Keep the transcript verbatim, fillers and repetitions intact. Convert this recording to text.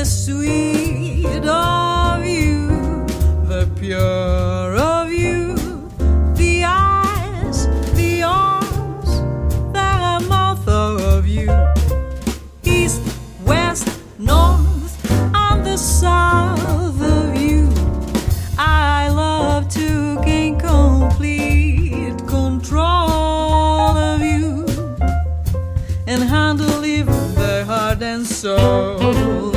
sweet of you, the pure of you, the eyes, the arms, the mouth of you, east, west, north, and the south of you. I love to gain complete control of you and handle even the heart and soul